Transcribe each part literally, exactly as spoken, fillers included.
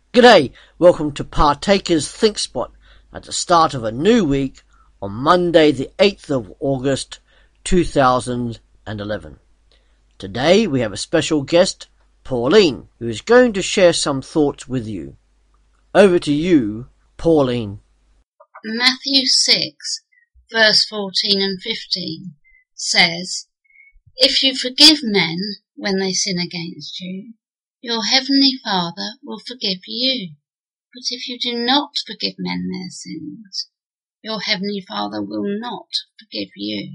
G'day, welcome to Partakers Think Spot at the start of a new week on Monday the eighth of August two thousand eleven. Today we have a special guest, Pauline, who is going to share some thoughts with you. Over to you, Pauline. Matthew six, verse fourteen and fifteen says, "If you forgive men when they sin against you, your heavenly Father will forgive you. But if you do not forgive men their sins, your heavenly Father will not forgive you."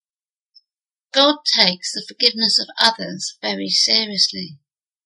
God takes the forgiveness of others very seriously.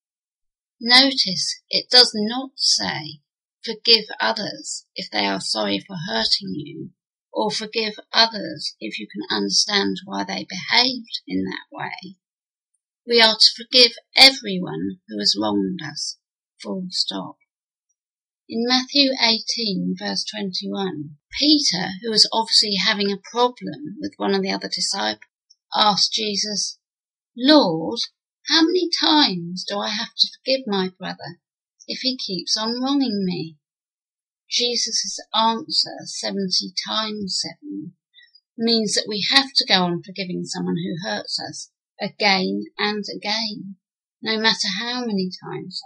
Notice it does not say, forgive others if they are sorry for hurting you, or forgive others if you can understand why they behaved in that way. We are to forgive everyone who has wronged us, full stop. In Matthew eighteen, verse twenty-one, Peter, who was obviously having a problem with one of the other disciples, asked Jesus, "Lord, how many times do I have to forgive my brother if he keeps on wronging me?" Jesus' answer, seventy times seven, means that we have to go on forgiving someone who hurts us again and again, no matter how many times.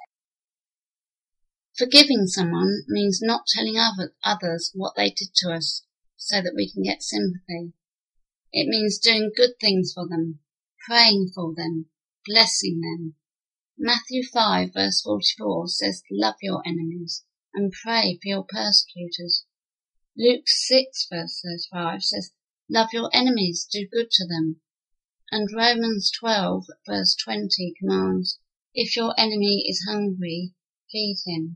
Forgiving someone means not telling other, others what they did to us so that we can get sympathy. It means doing good things for them, praying for them, blessing them. Matthew five, verse forty-four says, "Love your enemies and pray for your persecutors." Luke six, verse thirty-five says, "Love your enemies, do good to them." And Romans twelve, verse twenty commands, "If your enemy is hungry, feed him."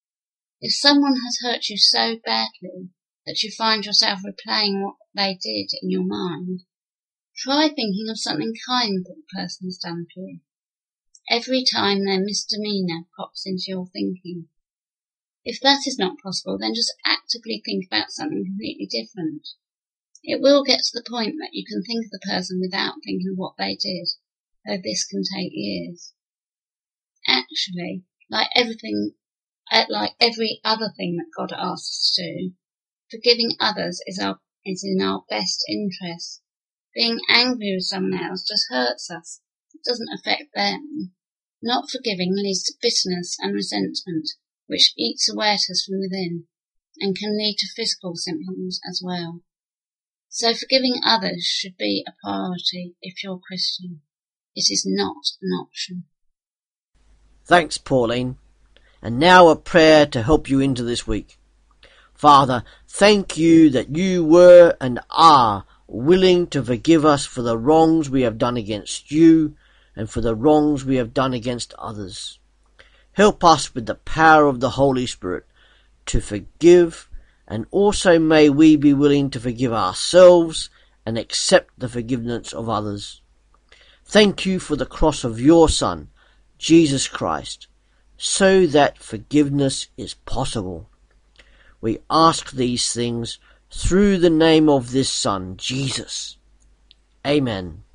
If someone has hurt you so badly that you find yourself replaying what they did in your mind, try thinking of something kind that the person has done for you every time their misdemeanour pops into your thinking. If that is not possible, then just actively think about something completely different. It will get to the point that you can think of the person without thinking of what they did, though this can take years. Actually, like everything, like every other thing that God asks us to do, forgiving others is our is in our best interest. Being angry with someone else just hurts us. It doesn't affect them. Not forgiving leads to bitterness and resentment, which eats away at us from within, and can lead to physical symptoms as well. So forgiving others should be a priority if you're Christian. It is not an option. Thanks, Pauline. And now a prayer to help you into this week. Father, thank you that you were and are willing to forgive us for the wrongs we have done against you and for the wrongs we have done against others. Help us with the power of the Holy Spirit to forgive, and also may we be willing to forgive ourselves and accept the forgiveness of others. Thank you for the cross of your Son, Jesus Christ, so that forgiveness is possible. We ask these things through the name of this Son, Jesus. Amen.